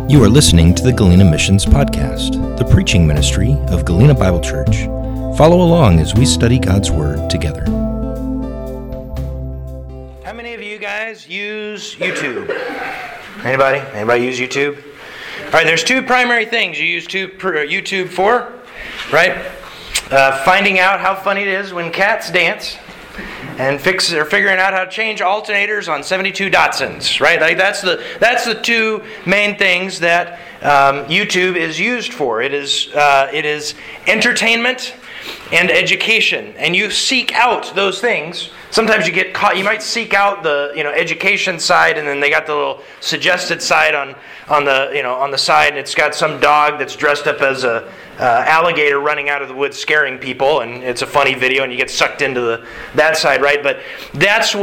You are listening to the Galena Missions Podcast, the preaching ministry of Galena Bible Church. Follow along as we study God's Word together. How many of you guys use YouTube? Anybody? Anybody use YouTube? All right, there's two primary things you use YouTube for, right? Finding out how funny it is when cats dance, and figuring out how to change alternators on 72 Datsuns, right? Like that's the two main things that YouTube is used for. It is entertainment and education, and you seek out those things. Sometimes you get caught. You might seek out the education side, and then they got the little suggested side on the side, and it's got some dog that's dressed up as a alligator running out of the woods scaring people, and it's a funny video, and you get sucked into that side, right? But that's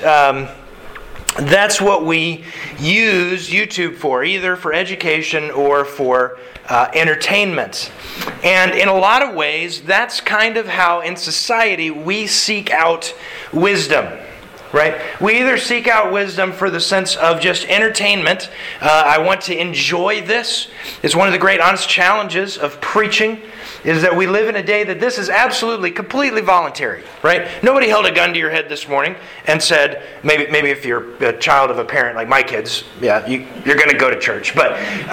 what we use YouTube for, either for education or for entertainment. And in a lot of ways, that's kind of how in society we seek out wisdom. Right? We either seek out wisdom for the sense of just entertainment. I want to enjoy this. It's one of the great honest challenges of preaching is that we live in a day that this is absolutely, completely voluntary. Right? Nobody held a gun to your head this morning and said, maybe if you're a child of a parent like my kids, yeah, you're going to go to church. But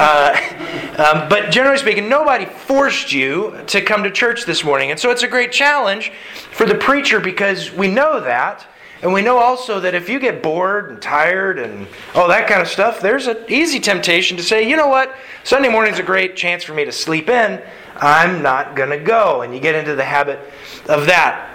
generally speaking, nobody forced you to come to church this morning. And so it's a great challenge for the preacher because we know that. And we know also that if you get bored and tired and all that kind of stuff, there's an easy temptation to say, you know what, Sunday morning's a great chance for me to sleep in. I'm not going to go. And you get into the habit of that.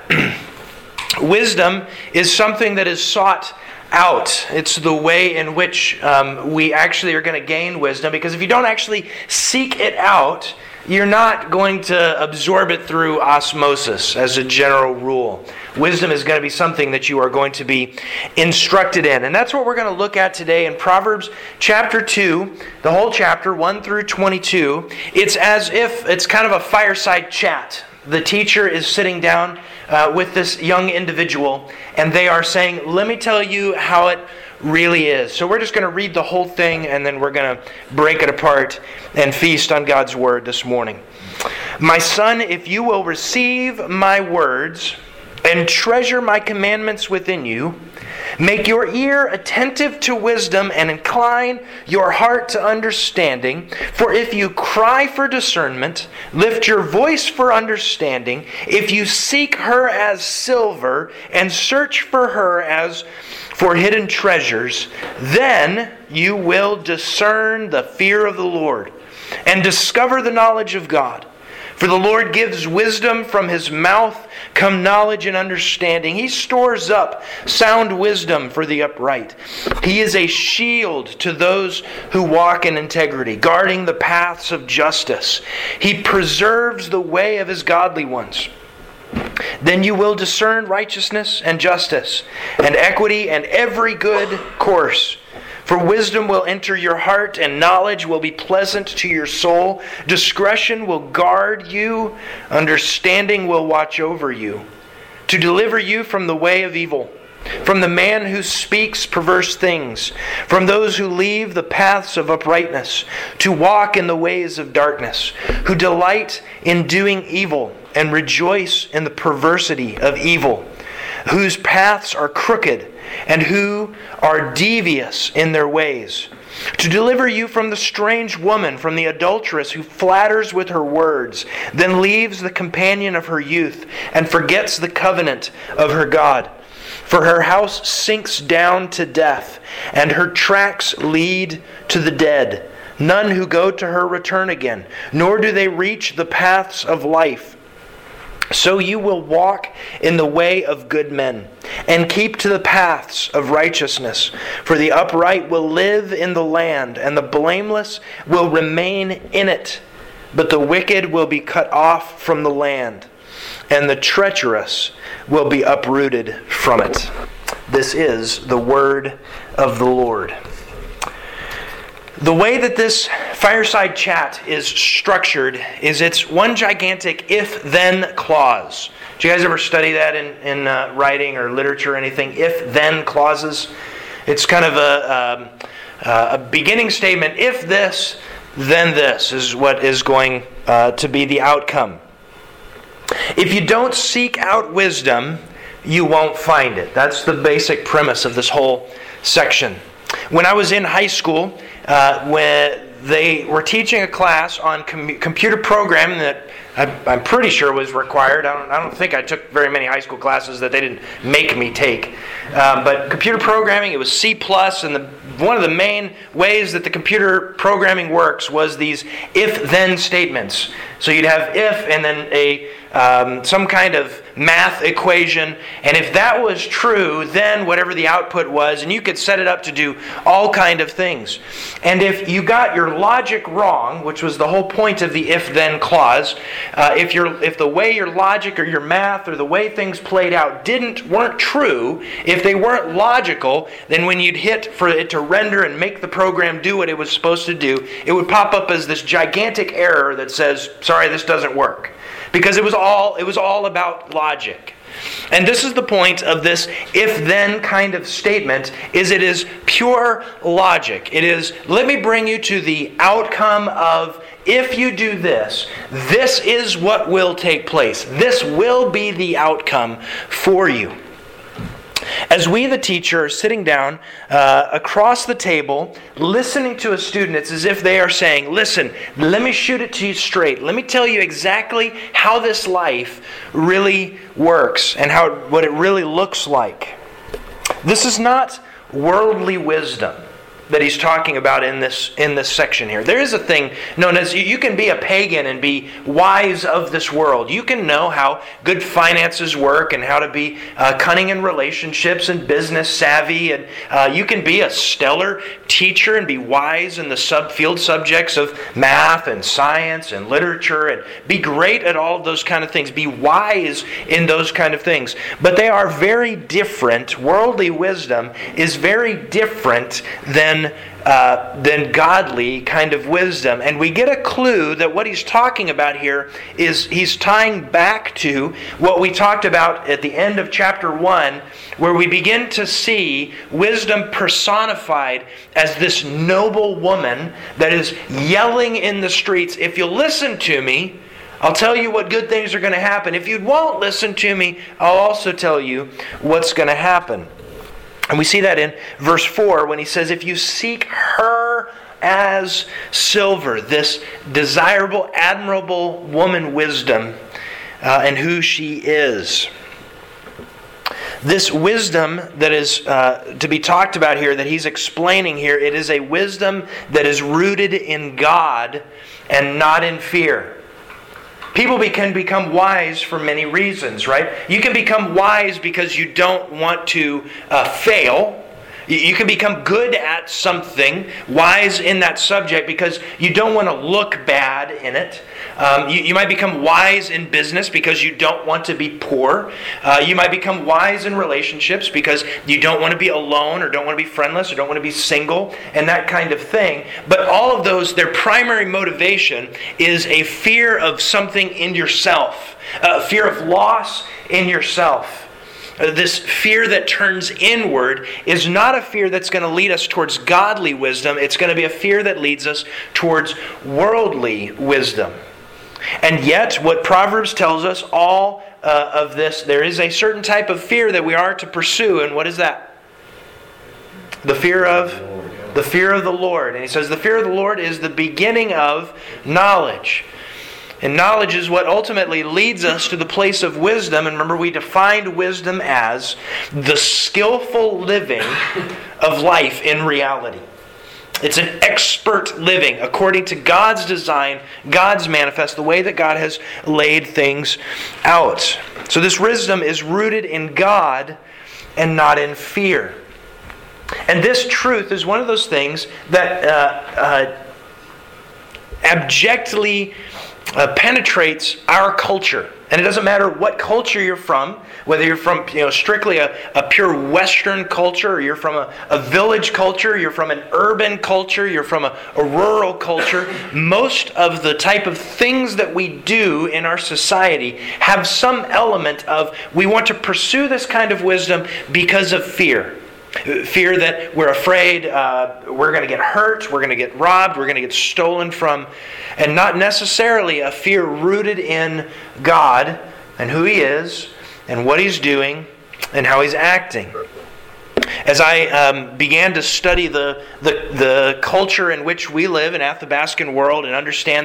Wisdom is something that is sought out. It's the way in which we actually are going to gain wisdom. Because if you don't actually seek it out, you're not going to absorb it through osmosis as a general rule. Wisdom is going to be something that you are going to be instructed in. And that's what we're going to look at today in Proverbs chapter 2, the whole chapter, 1 through 22. It's as if it's kind of a fireside chat. The teacher is sitting down with this young individual, and they are saying, let me tell you how it really is. So we're just going to read the whole thing, and then we're going to break it apart and feast on God's Word this morning. My son, if you will receive my words and treasure my commandments within you, make your ear attentive to wisdom and incline your heart to understanding. For if you cry for discernment, lift your voice for understanding, if you seek her as silver and search for her as for hidden treasures, then you will discern the fear of the Lord and discover the knowledge of God. For the Lord gives wisdom, from His mouth come knowledge and understanding. He stores up sound wisdom for the upright. He is a shield to those who walk in integrity, guarding the paths of justice. He preserves the way of His godly ones. Then you will discern righteousness and justice, and equity and every good course. For wisdom will enter your heart, and knowledge will be pleasant to your soul. Discretion will guard you, understanding will watch over you, to deliver you from the way of evil, from the man who speaks perverse things, from those who leave the paths of uprightness, to walk in the ways of darkness, who delight in doing evil and rejoice in the perversity of evil, whose paths are crooked and who are devious in their ways. To deliver you from the strange woman, from the adulteress who flatters with her words, then leaves the companion of her youth and forgets the covenant of her God. For her house sinks down to death, and her tracks lead to the dead. None who go to her return again, nor do they reach the paths of life. So you will walk in the way of good men, and keep to the paths of righteousness. For the upright will live in the land, and the blameless will remain in it. But the wicked will be cut off from the land, and the treacherous will be uprooted from it. This is the word of the Lord. The way that this fireside chat is structured is it's one gigantic if-then clause. Do you guys ever study that in writing or literature or anything? If-then clauses. It's kind of a a beginning statement, if this, then this is what is going to be the outcome. If you don't seek out wisdom, you won't find it. That's the basic premise of this whole section. When I was in high school, when they were teaching a class on computer programming that I'm pretty sure was required. I don't think I took very many high school classes that they didn't make me take. But computer programming, it was C+, and one of the main ways that the computer programming works was these if-then statements. So you'd have if and then some kind of math equation, and if that was true, then whatever the output was, and you could set it up to do all kind of things. And if you got your logic wrong, which was the whole point of the if-then clause, if the way your logic or your math or the way things played out weren't true, if they weren't logical, then when you'd hit for it to render and make the program do what it was supposed to do, it would pop up as this gigantic error that says, sorry, this doesn't work. Because it was all about logic. And this is the point of this if-then kind of statement, is it is pure logic. It is, let me bring you to the outcome of, if you do this, this is what will take place. This will be the outcome for you. As we, the teacher, are sitting down across the table, listening to a student, it's as if they are saying, listen, let me shoot it to you straight. Let me tell you exactly how this life really works and what it really looks like. This is not worldly wisdom that he's talking about in this section here. There is a thing known as, you can be a pagan and be wise of this world. You can know how good finances work and how to be cunning in relationships and business savvy. And you can be a stellar teacher and be wise in the field subjects of math and science and literature and be great at all of those kind of things. Be wise in those kind of things. But they are very different. Worldly wisdom is very different than godly kind of wisdom. And we get a clue that what he's talking about here is he's tying back to what we talked about at the end of chapter 1, where we begin to see wisdom personified as this noble woman that is yelling in the streets, if you'll listen to me, I'll tell you what good things are going to happen. If you won't listen to me, I'll also tell you what's going to happen. And we see that in verse 4 when he says, if you seek her as silver, this desirable, admirable woman wisdom and who she is. This wisdom that is to be talked about here, that he's explaining here, it is a wisdom that is rooted in God and not in fear. People can become wise for many reasons, right? You can become wise because you don't want to fail. You can become good at something, wise in that subject, because you don't want to look bad in it. You might become wise in business because you don't want to be poor. You might become wise in relationships because you don't want to be alone or don't want to be friendless or don't want to be single and that kind of thing. But all of those, their primary motivation is a fear of something in yourself, a fear of loss in yourself. This fear that turns inward is not a fear that's going to lead us towards godly wisdom. It's going to be a fear that leads us towards worldly wisdom. And yet, what Proverbs tells us, all of this, there is a certain type of fear that we are to pursue. And what is that? The fear of the Lord. And he says the fear of the Lord is the beginning of knowledge. And knowledge is what ultimately leads us to the place of wisdom. And remember, we defined wisdom as the skillful living of life in reality. It's an expert living according to God's design, God's manifest, the way that God has laid things out. So this wisdom is rooted in God and not in fear. And this truth is one of those things that abjectly penetrates our culture. And it doesn't matter what culture you're from, whether you're from strictly a pure Western culture, or you're from a village culture, you're from an urban culture, you're from a rural culture. Most of the type of things that we do in our society have some element of, we want to pursue this kind of wisdom because of fear. Fear that we're afraid we're going to get hurt, we're going to get robbed, we're going to get stolen from, and not necessarily a fear rooted in God and who He is and what He's doing and how He's acting. As I began to study the culture in which we live, an Athabascan world, and understand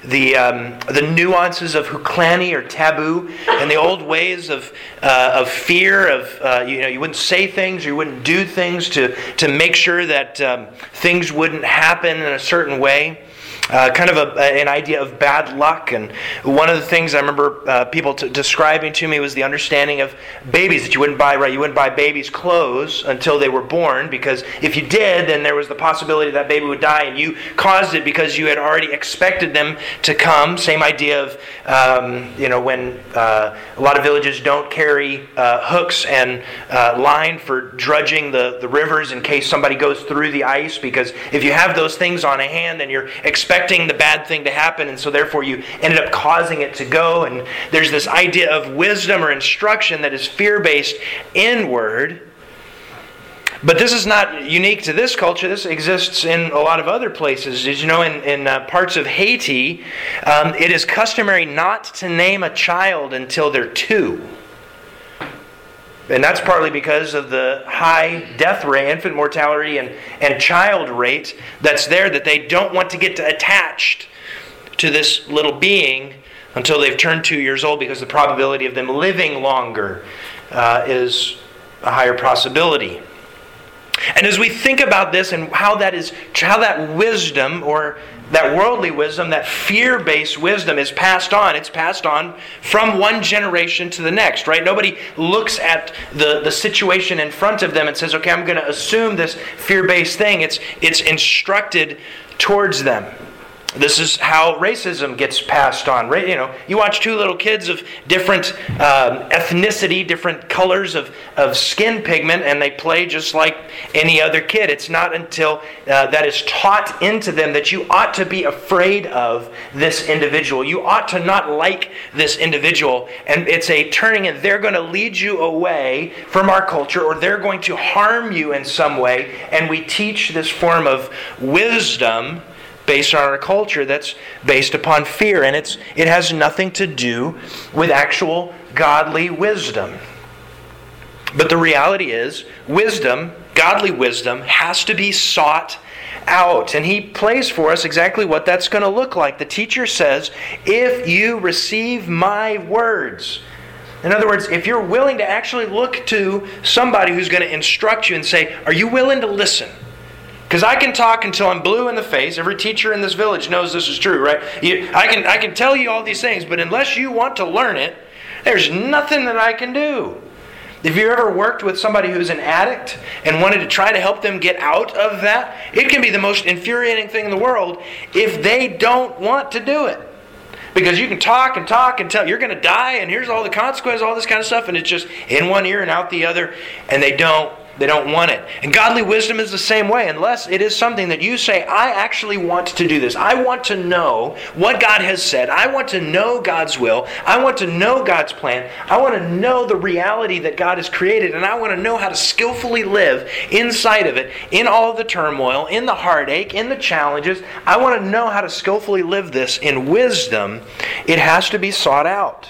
the nuances of huklani or taboo and the old ways of fear of you wouldn't say things, or you wouldn't do things to make sure that things wouldn't happen in a certain way. Kind of an idea of bad luck. And one of the things I remember people describing to me was the understanding of babies, that you wouldn't buy babies' clothes until they were born, because if you did, then there was the possibility that baby would die, and you caused it because you had already expected them to come. Same idea of when a lot of villages don't carry hooks and line for dredging the rivers in case somebody goes through the ice, because if you have those things on a hand, then you're expecting the bad thing to happen, and so therefore you ended up causing it to go. And there's this idea of wisdom or instruction that is fear-based inward. But this is not unique to this culture. This exists in a lot of other places. As you know, in parts of Haiti, it is customary not to name a child until they're 2. And that's partly because of the high death rate, infant mortality, and child rate that's there, that they don't want to get attached to this little being until they've turned 2 years old, because the probability of them living longer is a higher possibility. And as we think about this and how that wisdom, or that worldly wisdom, that fear-based wisdom is passed on. It's passed on from one generation to the next, right? Nobody looks at the situation in front of them and says, okay, I'm going to assume this fear-based thing. It's instructed towards them. This is how racism gets passed on. You watch 2 little kids of different ethnicity, different colors of skin pigment, and they play just like any other kid. It's not until that is taught into them that you ought to be afraid of this individual. You ought to not like this individual. And it's a turning, and they're going to lead you away from our culture, or they're going to harm you in some way. And we teach this form of wisdom based on our culture that's based upon fear. And it has nothing to do with actual godly wisdom. But the reality is, wisdom, godly wisdom, has to be sought out. And he plays for us exactly what that's going to look like. The teacher says, if you receive my words. In other words, if you're willing to actually look to somebody who's going to instruct you and say, are you willing to listen? Because I can talk until I'm blue in the face. Every teacher in this village knows this is true, right? I can tell you all these things, but unless you want to learn it, there's nothing that I can do. If you ever worked with somebody who's an addict and wanted to try to help them get out of that, it can be the most infuriating thing in the world if they don't want to do it. Because you can talk and tell you're going to die, and here's all the consequences, all this kind of stuff, and it's just in one ear and out the other, and they don't want it. And godly wisdom is the same way, unless it is something that you say, I actually want to do this. I want to know what God has said. I want to know God's will. I want to know God's plan. I want to know the reality that God has created, and I want to know how to skillfully live inside of it, in all of the turmoil, in the heartache, in the challenges. I want to know how to skillfully live this in wisdom. It has to be sought out.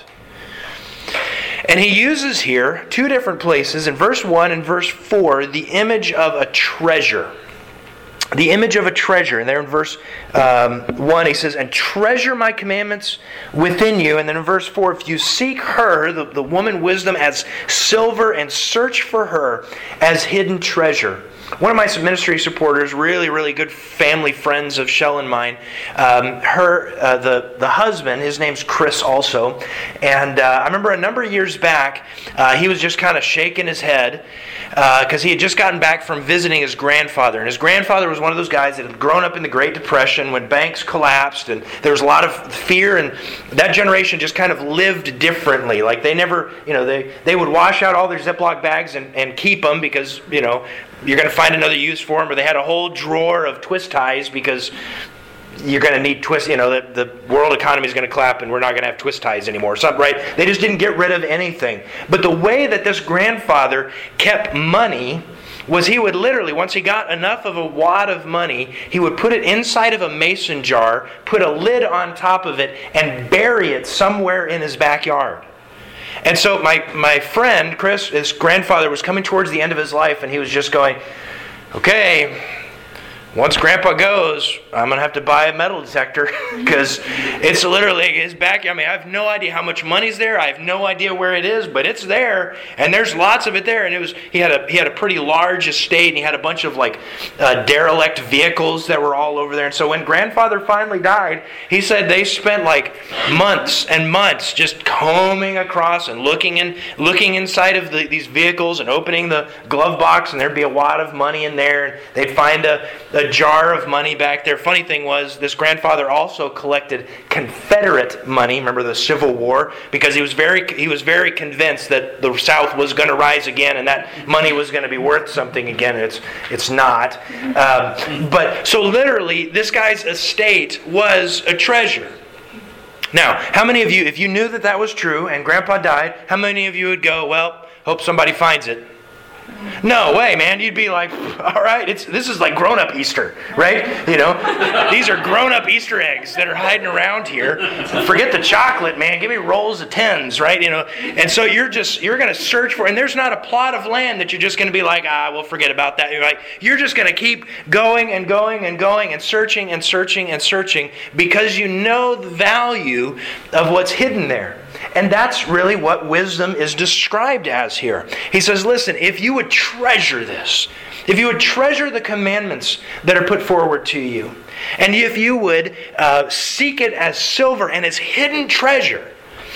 And he uses here 2 different places, in verse 1 and verse 4, the image of a treasure. The image of a treasure. And there in verse 1 he says, and treasure my commandments within you. And then in verse 4, if you seek her, the woman wisdom, as silver, and search for her as hidden treasure. One of my ministry supporters, really, really good family friends of Shell and mine, the husband, his name's Chris also, and I remember a number of years back, he was just kind of shaking his head because he had just gotten back from visiting his grandfather, and his grandfather was one of those guys that had grown up in the Great Depression when banks collapsed, and there was a lot of fear, and that generation just kind of lived differently. Like they never, they would wash out all their Ziploc bags and keep them because, you're going to find another use for them, or they had a whole drawer of twist ties because you're going to need twist. The world economy is going to collapse, and we're not going to have twist ties anymore. Something, right? They just didn't get rid of anything. But the way that this grandfather kept money was he would literally, once he got enough of a wad of money, he would put it inside of a mason jar, put a lid on top of it, and bury it somewhere in his backyard. And so my friend, Chris, his grandfather, was coming towards the end of his life, and he was just going, okay, once Grandpa goes, I'm going to have to buy a metal detector because it's literally his backyard. I mean, I have no idea how much money's there. I have no idea where it is, but it's there, and there's lots of it there. And he had a pretty large estate, and he had a bunch of derelict vehicles that were all over there. And so when Grandfather finally died, he said they spent months and months just combing across and looking inside of these vehicles and opening the glove box, and there'd be a wad of money in there. And they'd find a jar of money back there. Funny thing was, this grandfather also collected Confederate money. Remember the Civil War? Because he was very convinced that the South was going to rise again, and that money was going to be worth something again. It's not. But so literally, this guy's estate was a treasure. Now, how many of you, if you knew that was true and Grandpa died, how many of you would go, well, hope somebody finds it? No way, man. You'd be like, all right, this is like grown-up Easter, right? These are grown-up Easter eggs that are hiding around here. Forget the chocolate, man. Give me rolls of 10s, right? And so you're going to search for, and there's not a plot of land that you're just going to be like, we'll forget about that. You're just going to keep going and going and going and searching and searching and searching because you know the value of what's hidden there. And that's really what wisdom is described as here. He says, listen, if you would treasure this, if you would treasure the commandments that are put forward to you, and if you would seek it as silver and as hidden treasure,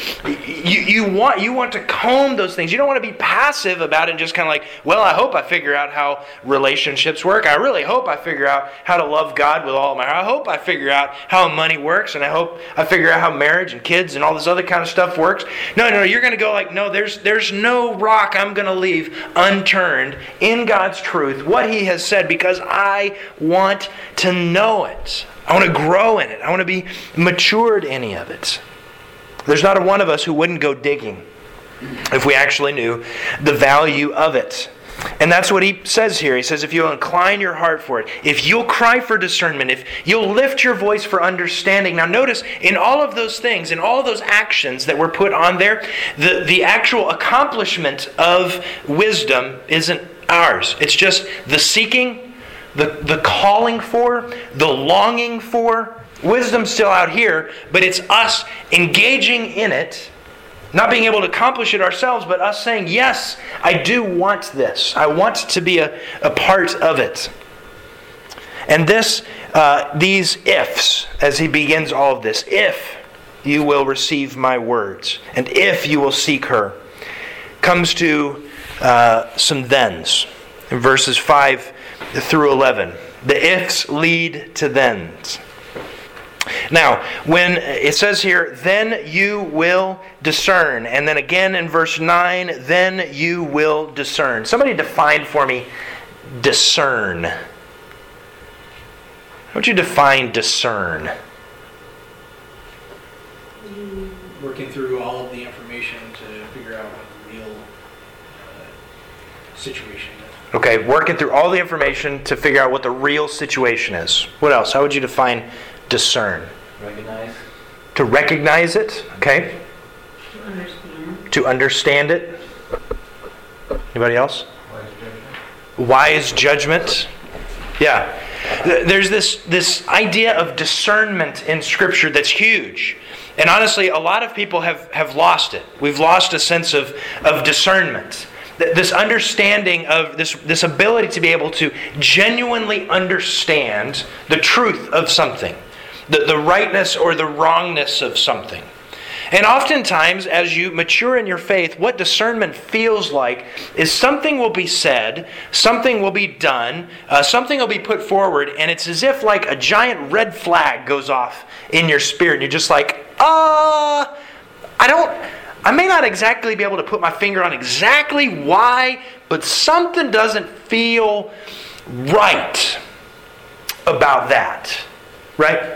you want to comb those things. You don't want to be passive about it and just kind of like, well, I hope I figure out how relationships work. I really hope I figure out how to love God with all of my heart. I hope I figure out how money works, and I hope I figure out how marriage and kids and all this other kind of stuff works. No, you're going to go like, no, there's no rock I'm going to leave unturned in God's truth, what He has said, because I want to know it. I want to grow in it. I want to be matured in any of it. There's not a one of us who wouldn't go digging if we actually knew the value of it. And that's what he says here. He says, if you'll incline your heart for it, if you'll cry for discernment, if you'll lift your voice for understanding. Now notice, in all of those things, in all of those actions that were put on there, the actual accomplishment of wisdom isn't ours. It's just the seeking, the calling for, the longing for. Wisdom's still out here, but it's us engaging in it, not being able to accomplish it ourselves, but us saying, yes, I do want this. I want to be a part of it. And these ifs, as he begins all of this, if you will receive my words, and if you will seek her, comes to some thens. In verses 5 through 11. The ifs lead to thens. Now, when it says here, then you will discern, and then again in verse 9, then you will discern. Somebody define for me discern. How would you define discern? Working through all of the information to figure out what the real situation is. Okay, working through all the information to figure out what the real situation is. What else? How would you define discern? Recognize. To recognize it, okay. To understand. To understand it. Anybody else? Wise judgment. Wise judgment. Yeah. There's this idea of discernment in Scripture that's huge. And honestly, a lot of people have lost it. We've lost a sense of discernment. This understanding of this ability to be able to genuinely understand the truth of something. The rightness or the wrongness of something. And oftentimes, as you mature in your faith, what discernment feels like is something will be said, something will be done, something will be put forward, and it's as if like a giant red flag goes off in your spirit, and you're just like, I may not exactly be able to put my finger on exactly why, but something doesn't feel right about that. Right?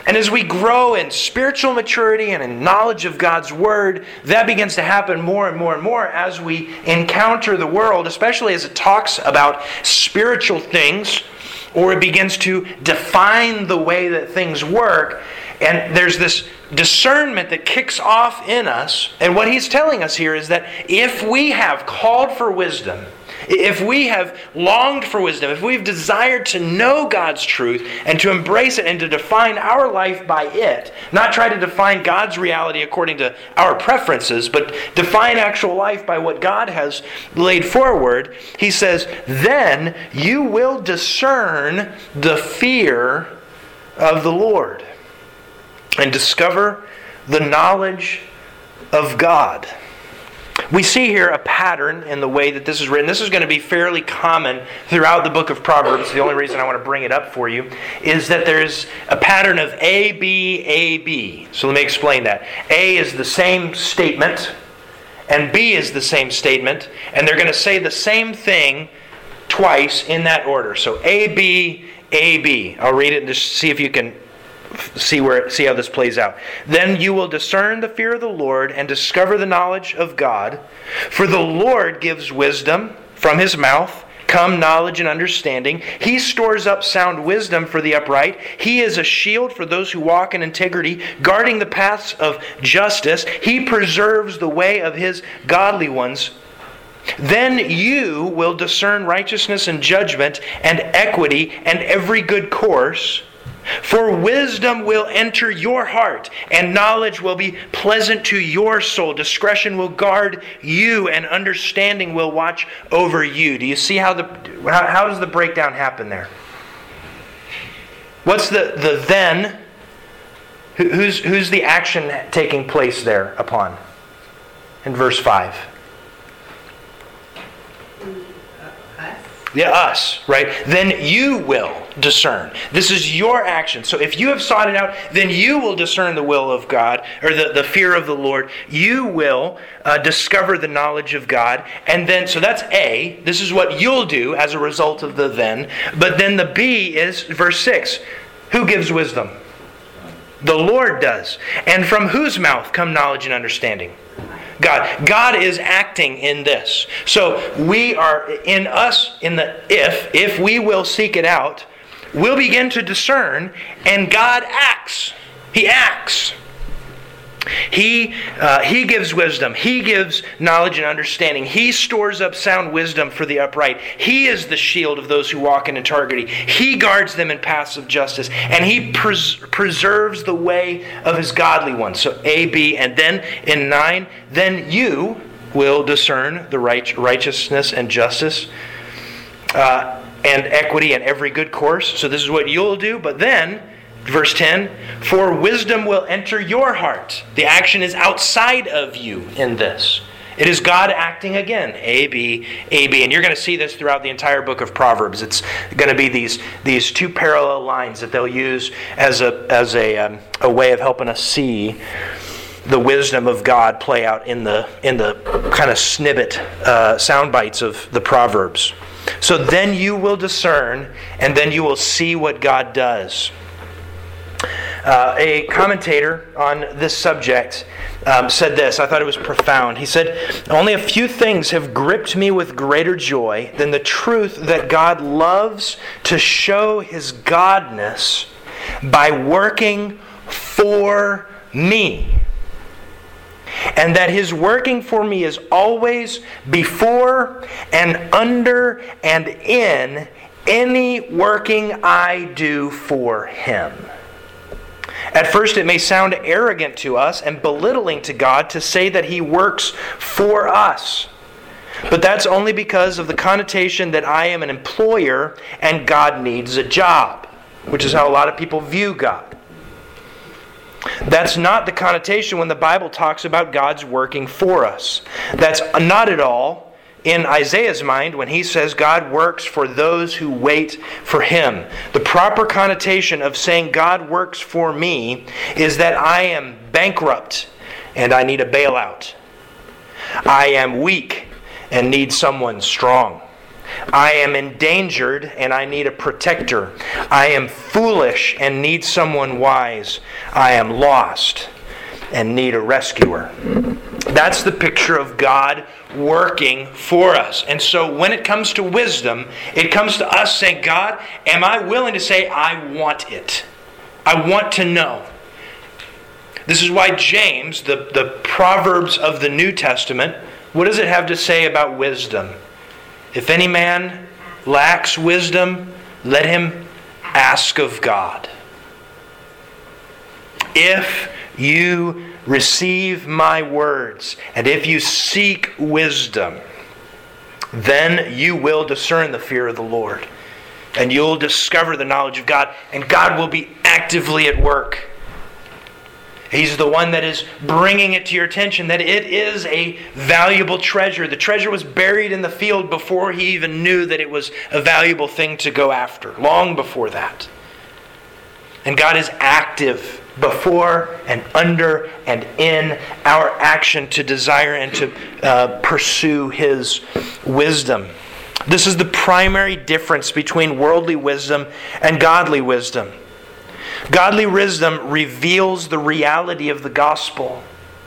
And as we grow in spiritual maturity and in knowledge of God's Word, that begins to happen more and more and more as we encounter the world, especially as it talks about spiritual things, or it begins to define the way that things work. And there's this discernment that kicks off in us. And what he's telling us here is that if we have called for wisdom, if we have longed for wisdom, if we've desired to know God's truth and to embrace it and to define our life by it, not try to define God's reality according to our preferences, but define actual life by what God has laid forward, he says, then you will discern the fear of the Lord and discover the knowledge of God. We see here a pattern in the way that this is written. This is going to be fairly common throughout the book of Proverbs. The only reason I want to bring it up for you is that there's a pattern of A, B, A, B. So let me explain that. A is the same statement, and B is the same statement, and they're going to say the same thing twice in that order. So A, B, A, B. I'll read it and just see if you can see how this plays out. Then you will discern the fear of the Lord and discover the knowledge of God. For the Lord gives wisdom from His mouth. Come knowledge and understanding. He stores up sound wisdom for the upright. He is a shield for those who walk in integrity, guarding the paths of justice. He preserves the way of His godly ones. Then you will discern righteousness and judgment and equity and every good course. For wisdom will enter your heart, and knowledge will be pleasant to your soul. Discretion will guard you, and understanding will watch over you. Do you see how does the breakdown happen there? What's the then? Who's the action taking place there upon? In verse 5. Yeah, us, right? Then you will discern. This is your action. So if you have sought it out, then you will discern the will of God, or the fear of the Lord. You will discover the knowledge of God. And then, so that's A. This is what you'll do as a result of the then. But then the B is verse 6. Who gives wisdom? The Lord does. And from whose mouth come knowledge and understanding? God. God is acting in this. So we are in the if we will seek it out, we'll begin to discern, and God acts. He acts. He gives wisdom. He gives knowledge and understanding. He stores up sound wisdom for the upright. He is the shield of those who walk in integrity. He guards them in paths of justice. And He preserves the way of His godly ones. So A, B, and then in 9, then you will discern the righteousness and justice and equity and every good course. So this is what you'll do. But then, verse 10, for wisdom will enter your heart. The action is outside of you in this. It is God acting again. A, B, A, B. And you're going to see this throughout the entire book of Proverbs. It's going to be these two parallel lines that they'll use as a way of helping us see the wisdom of God play out in the kind of snippet sound bites of the Proverbs. So then you will discern, and then you will see what God does. A commentator on this subject said this. I thought it was profound. He said, only a few things have gripped me with greater joy than the truth that God loves to show His godness by working for me. And that His working for me is always before and under and in any working I do for Him. At first, it may sound arrogant to us and belittling to God to say that He works for us. But that's only because of the connotation that I am an employer and God needs a job, which is how a lot of people view God. That's not the connotation when the Bible talks about God's working for us. That's not at all in Isaiah's mind when he says God works for those who wait for Him. The proper connotation of saying God works for me is that I am bankrupt and I need a bailout. I am weak and need someone strong. I am endangered and I need a protector. I am foolish and need someone wise. I am lost and need a rescuer. That's the picture of God working for us. And so when it comes to wisdom, it comes to us saying, God, am I willing to say, I want it? I want to know. This is why James, the Proverbs of the New Testament, what does it have to say about wisdom? If any man lacks wisdom, let him ask of God. If you receive my words, and if you seek wisdom, then you will discern the fear of the Lord. And you'll discover the knowledge of God, and God will be actively at work. He's the one that is bringing it to your attention that it is a valuable treasure. The treasure was buried in the field before he even knew that it was a valuable thing to go after, long before that. And God is active before and under and in our action to desire and to pursue His wisdom. This is the primary difference between worldly wisdom and godly wisdom. Godly wisdom reveals the reality of the gospel.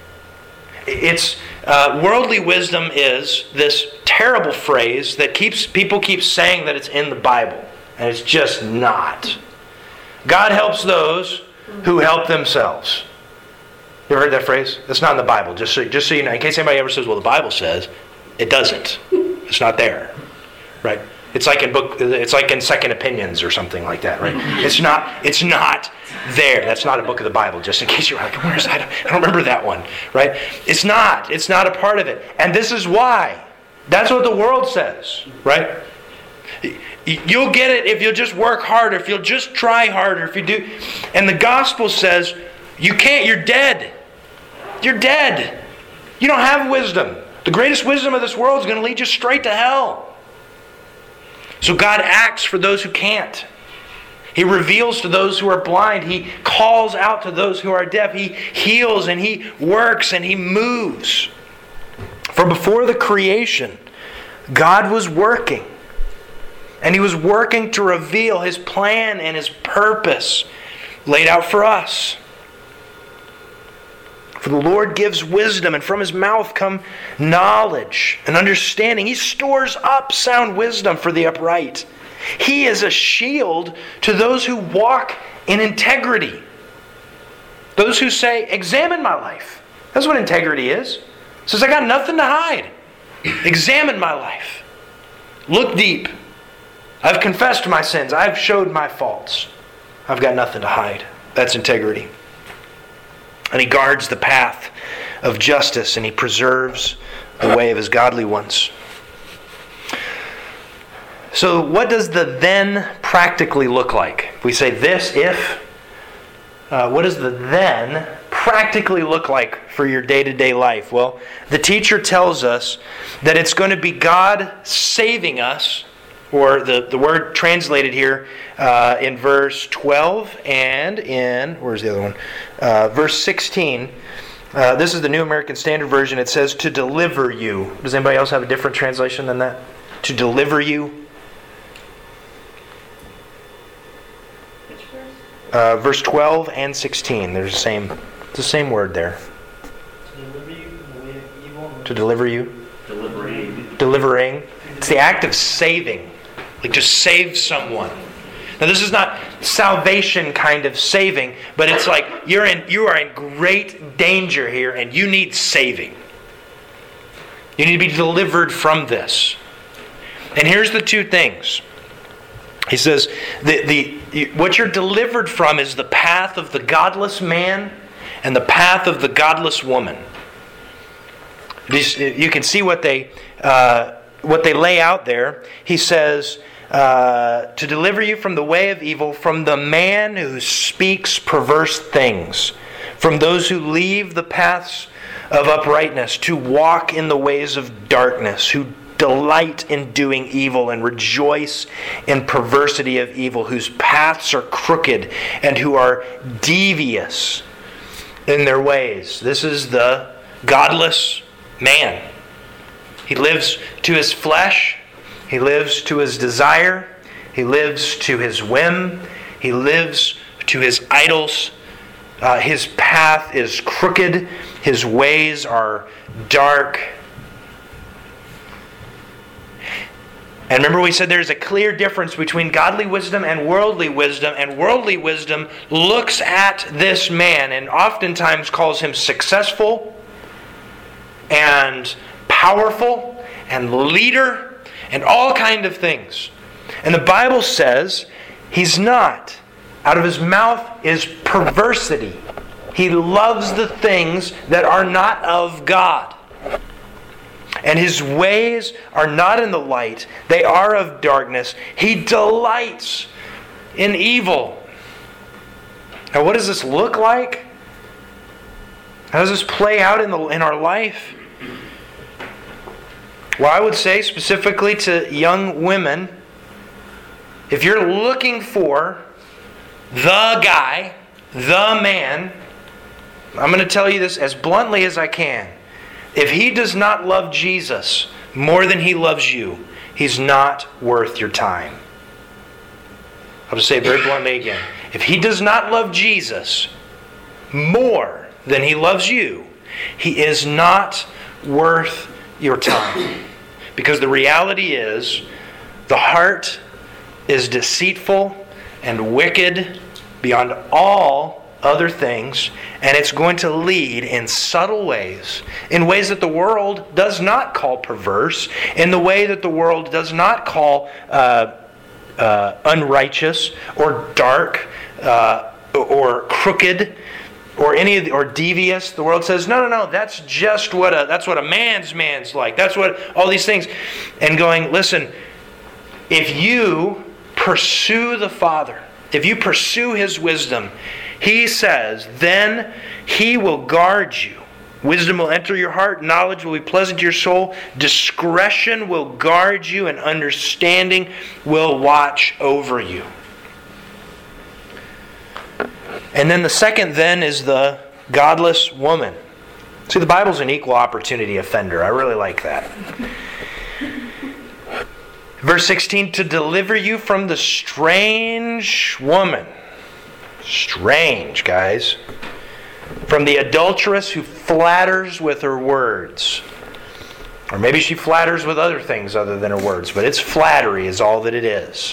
Worldly wisdom is this terrible phrase that people keep saying that it's in the Bible, and it's just not. God helps those who help themselves. You ever heard that phrase? That's not in the Bible. Just so you know, in case anybody ever says, "Well, the Bible says," it doesn't. It's not there, right? It's like in Second Opinions or something like that, right? It's not there. That's not a book of the Bible, just in case you're like, where's that? I don't remember that one, right? It's not a part of it. And this is why. That's what the world says, right? You'll get it if you'll just work harder, if you'll just try harder, if you do. And the gospel says, you can't, you're dead. You're dead. You don't have wisdom. The greatest wisdom of this world is going to lead you straight to hell. So God acts for those who can't. He reveals to those who are blind. He calls out to those who are deaf. He heals and He works and He moves. For before the creation, God was working. And He was working to reveal His plan and His purpose laid out for us. For the Lord gives wisdom, and from His mouth come knowledge and understanding. He stores up sound wisdom for the upright. He is a shield to those who walk in integrity. Those who say, examine my life. That's what integrity is. It says, I got nothing to hide. Examine my life. Look deep. I've confessed my sins. I've showed my faults. I've got nothing to hide. That's integrity. And He guards the path of justice, and He preserves the way of His godly ones. So what does the then practically look like? If we say this, if, what does the then practically look like for your day-to-day life? Well, the teacher tells us that it's going to be God saving us, or the word translated here in verse 12 and in, where's the other one? Verse 16. This is the New American Standard Version. It says, to deliver you. Does anybody else have a different translation than that? To deliver you. Which verse? Verse 12 and 16. There's it's the same word there. To deliver you. Delivering. It's the act of saving. Like to save someone. Now this is not salvation kind of saving, but it's like you are in great danger here and you need saving. You need to be delivered from this. And here's the two things. He says, what you're delivered from is the path of the godless man and the path of the godless woman. You can see what they lay out there. He says, to deliver you from the way of evil, from the man who speaks perverse things, from those who leave the paths of uprightness, to walk in the ways of darkness, who delight in doing evil and rejoice in perversity of evil, whose paths are crooked and who are devious in their ways. This is the godless man. He lives to his flesh He lives to his desire. He lives to his whim. He lives to his idols. His path is crooked. His ways are dark. And remember we said there's a clear difference between godly wisdom and worldly wisdom. And worldly wisdom looks at this man and oftentimes calls him successful and powerful and leader and all kind of things. And the Bible says he's not. Out of his mouth is perversity. He loves the things that are not of God. And his ways are not in the light. They are of darkness. He delights in evil. Now what does this look like? How does this play out in our life? Well, I would say specifically to young women, if you're looking for the guy, the man, I'm going to tell you this as bluntly as I can. If he does not love Jesus more than he loves you, he's not worth your time. I'll just say it very bluntly again. If he does not love Jesus more than he loves you, he is not worth your time. Because the reality is, the heart is deceitful and wicked beyond all other things, and it's going to lead in subtle ways, in ways that the world does not call perverse, in the way that the world does not call unrighteous or dark or crooked or devious. The world says, no, that's just what a man's like. That's what all these things. And going, listen, if you pursue the Father, if you pursue His wisdom, He says, then He will guard you. Wisdom will enter your heart, knowledge will be pleasant to your soul, discretion will guard you, and understanding will watch over you. And then the second then is the godless woman. See, the Bible's an equal opportunity offender. I really like that. Verse 16, to deliver you from the strange woman. Strange, guys. From the adulteress who flatters with her words. Or maybe she flatters with other things other than her words, but it's flattery is all that it is.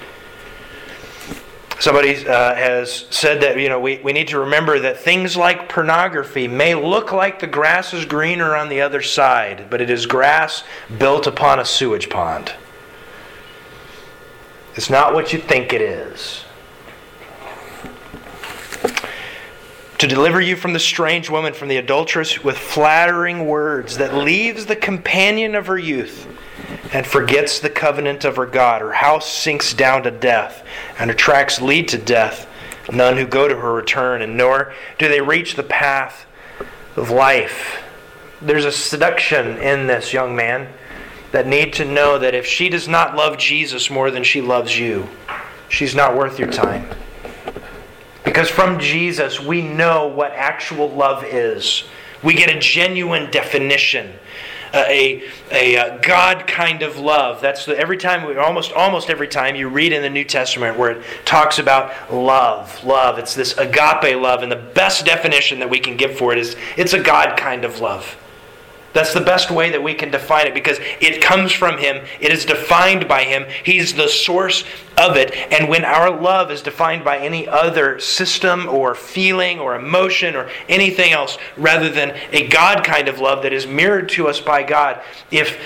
Somebody has said that we need to remember that things like pornography may look like the grass is greener on the other side, but it is grass built upon a sewage pond. It's not what you think it is. To deliver you from the strange woman, from the adulteress with flattering words that leaves the companion of her youth and forgets the covenant of her God. Her house sinks down to death, and her tracks lead to death. None who go to her return, and nor do they reach the path of life. There's a seduction in this, young man, that need to know that if she does not love Jesus more than she loves you, she's not worth your time. Because from Jesus, we know what actual love is. We get a genuine definition. A God kind of love. That's almost every time you read in the New Testament where it talks about love. Love. It's this agape love, and the best definition that we can give for it is it's a God kind of love. That's the best way that we can define it because it comes from Him. It is defined by Him. He's the source of it. And when our love is defined by any other system or feeling or emotion or anything else rather than a God kind of love that is mirrored to us by God, if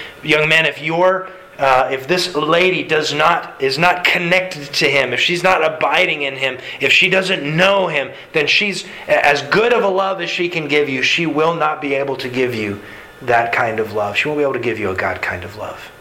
this lady is not connected to Him, if she's not abiding in Him, if she doesn't know Him, then she's as good of a love as she can give you. She will not be able to give you that kind of love. She won't be able to give you a God kind of love.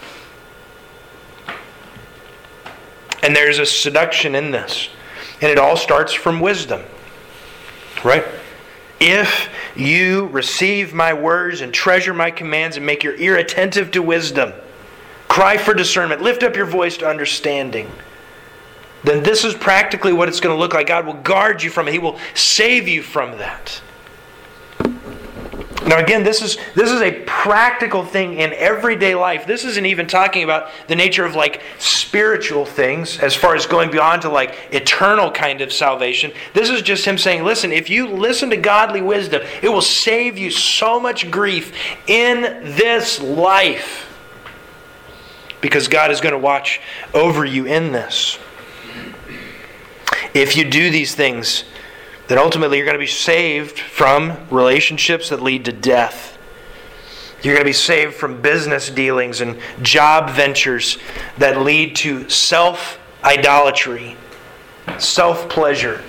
And there's a seduction in this. And it all starts from wisdom. Right? If you receive my words and treasure my commands and make your ear attentive to wisdom, cry for discernment, lift up your voice to understanding, then this is practically what it's going to look like. God will guard you from it. He will save you from that. Now again, this is a practical thing in everyday life. This isn't even talking about the nature of like spiritual things as far as going beyond to like eternal kind of salvation. This is just him saying, listen, if you listen to godly wisdom, it will save you so much grief in this life. Because God is going to watch over you in this. If you do these things, then ultimately you're going to be saved from relationships that lead to death. You're going to be saved from business dealings and job ventures that lead to self-idolatry, self-pleasure.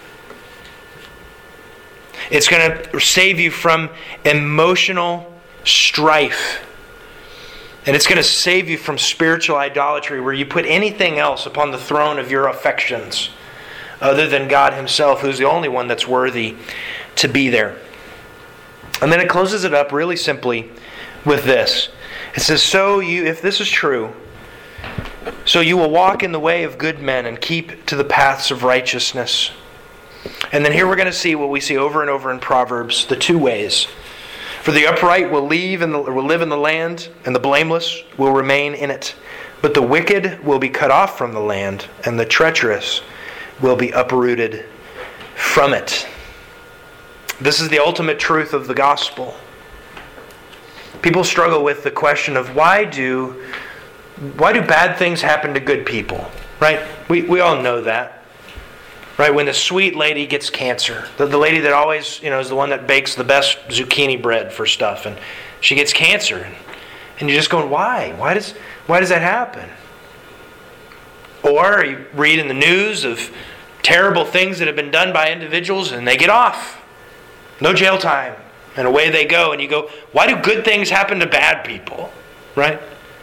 It's going to save you from emotional strife. And it's going to save you from spiritual idolatry where you put anything else upon the throne of your affections other than God Himself, who's the only one that's worthy to be there. And then it closes it up really simply with this. It says, if this is true, so you will walk in the way of good men and keep to the paths of righteousness. And then here we're going to see what we see over and over in Proverbs, the two ways. For the upright will live in the land, and the blameless will remain in it. But the wicked will be cut off from the land, and the treacherous will be uprooted from it. This is the ultimate truth of the gospel. People struggle with the question of why do bad things happen to good people? Right? We all know that. Right, when the sweet lady gets cancer, the lady that always, is the one that bakes the best zucchini bread for stuff, and she gets cancer, and you're just going, why? Why does that happen? Or you read in the news of terrible things that have been done by individuals, and they get off, no jail time, and away they go, and you go, why do good things happen to bad people? Right?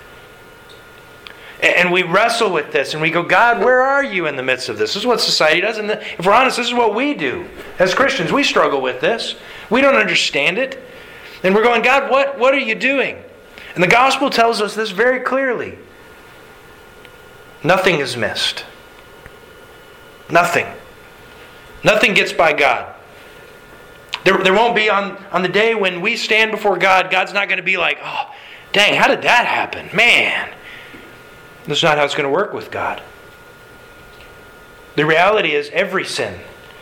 And we wrestle with this and we go, God, where are you in the midst of this? This is what society does. And if we're honest, this is what we do. As Christians, we struggle with this. We don't understand it. And we're going, God, what are you doing? And the gospel tells us this very clearly. Nothing is missed. Nothing. Nothing gets by God. There won't be on the day when we stand before God, God's not going to be like, oh, dang, how did that happen? Man. That's not how it's going to work with God. The reality is every sin,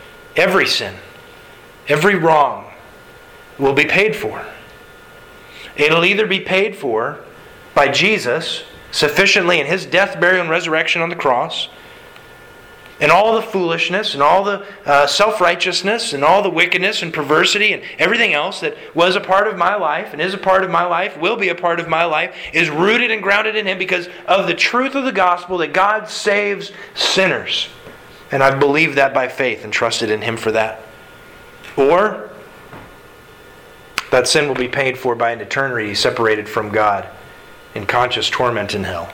every wrong will be paid for. It'll either be paid for by Jesus sufficiently in His death, burial, and resurrection on the cross, and all the foolishness and all the self-righteousness and all the wickedness and perversity and everything else that was a part of my life and is a part of my life, will be a part of my life, is rooted and grounded in Him because of the truth of the gospel that God saves sinners. And I've believed that by faith and trusted in Him for that. Or that sin will be paid for by an eternity separated from God in conscious torment in hell.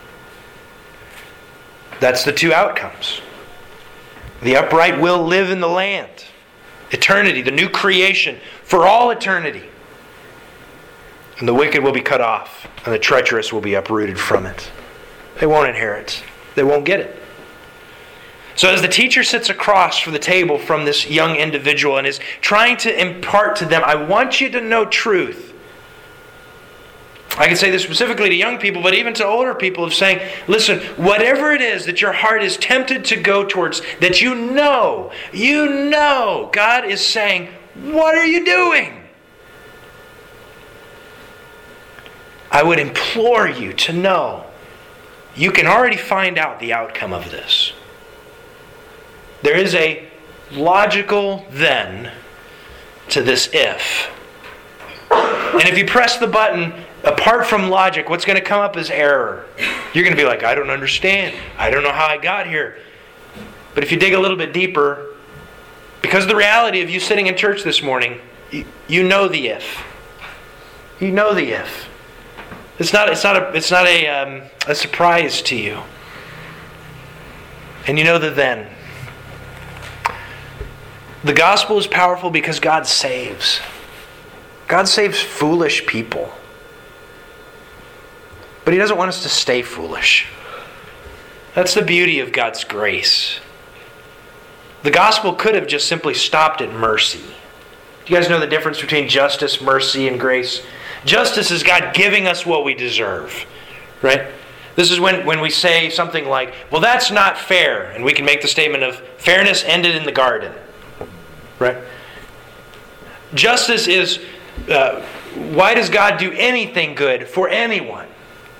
That's the two outcomes. The upright will live in the land. Eternity, the new creation, for all eternity. And the wicked will be cut off, and the treacherous will be uprooted from it. They won't inherit. They won't get it. So as the teacher sits across from the table from this young individual and is trying to impart to them, I want you to know truth. I can say this specifically to young people, but even to older people, of saying, listen, whatever it is that your heart is tempted to go towards, that you know, God is saying, what are you doing? I would implore you to know, you can already find out the outcome of this. There is a logical then to this if. And if you press the button, apart from logic, what's going to come up is error. You're going to be like, I don't understand. I don't know how I got here. But if you dig a little bit deeper, because of the reality of you sitting in church this morning, you know the if. You know the if. It's not a surprise to you. And you know the then. The gospel is powerful because God saves. God saves foolish people. But He doesn't want us to stay foolish. That's the beauty of God's grace. The gospel could have just simply stopped at mercy. Do you guys know the difference between justice, mercy, and grace? Justice is God giving us what we deserve, right? This is when we say something like, well, that's not fair. And we can make the statement of fairness ended in the garden, right? Justice is, why does God do anything good for anyone?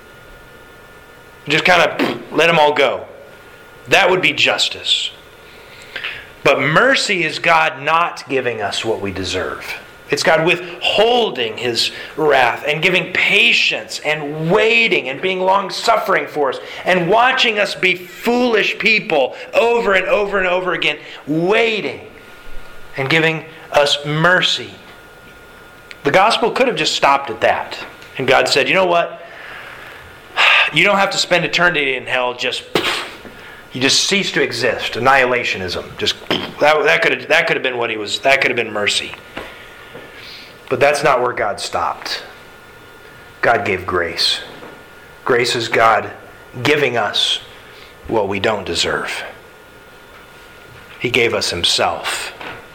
Just kind of let them all go. That would be justice. But mercy is God not giving us what we deserve. It's God withholding His wrath and giving patience and waiting and being long-suffering for us and watching us be foolish people over and over and over again, waiting and giving us mercy. The gospel could have just stopped at that. And God said, you know what? You don't have to spend eternity in hell. You just cease to exist. Annihilationism. Just that could have been what He was. That could have been mercy. But that's not where God stopped. God gave grace. Grace is God giving us what we don't deserve. He gave us Himself.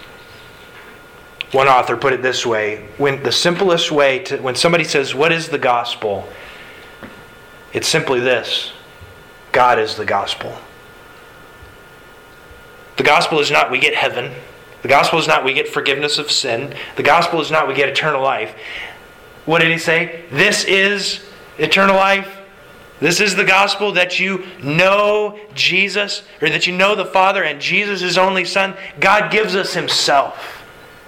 One author put it this way: when somebody says, "What is the gospel?" It's simply this: God is the gospel. The gospel is not we get heaven. The gospel is not we get forgiveness of sin. The gospel is not we get eternal life. What did he say? This is eternal life. This is the gospel, that you know Jesus, or that you know the Father and Jesus, His only Son. God gives us Himself.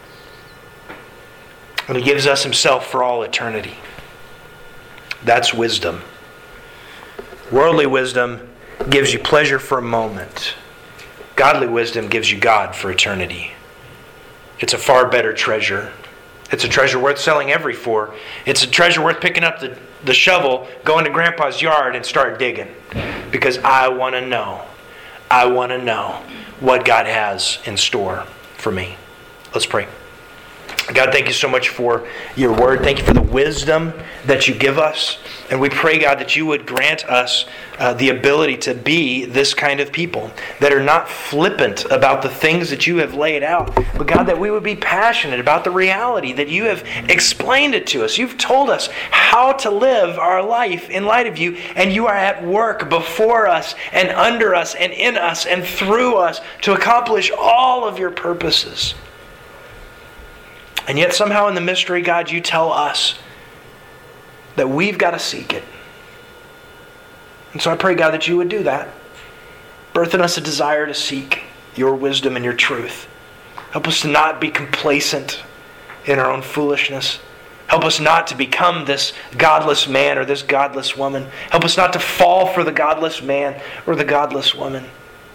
And He gives us Himself for all eternity. That's wisdom. Worldly wisdom gives you pleasure for a moment. Godly wisdom gives you God for eternity. It's a far better treasure. It's a treasure worth selling every for. It's a treasure worth picking up the shovel, going to Grandpa's yard and start digging. Because I want to know. I want to know what God has in store for me. Let's pray. God, thank you so much for your word. Thank you for the wisdom that you give us. And we pray, God, that you would grant us the ability to be this kind of people that are not flippant about the things that you have laid out, but God, that we would be passionate about the reality that you have explained it to us. You've told us how to live our life in light of you, and you are at work before us and under us and in us and through us to accomplish all of your purposes. And yet somehow in the mystery, God, you tell us that we've got to seek it. And so I pray, God, that you would do that. Birth in us a desire to seek your wisdom and your truth. Help us to not be complacent in our own foolishness. Help us not to become this godless man or this godless woman. Help us not to fall for the godless man or the godless woman.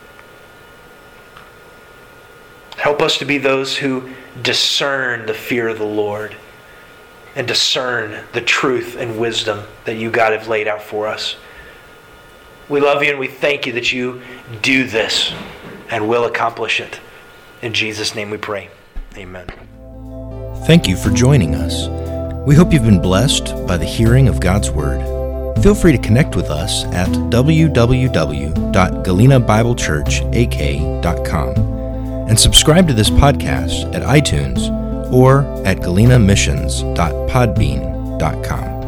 Help us to be those who discern the fear of the Lord and discern the truth and wisdom that you, God, have laid out for us. We love you and we thank you that you do this and will accomplish it. In Jesus' name we pray. Amen. Thank you for joining us. We hope you've been blessed by the hearing of God's Word. Feel free to connect with us at www.galenabiblechurchak.com. And subscribe to this podcast at iTunes or at galenamissions.podbean.com.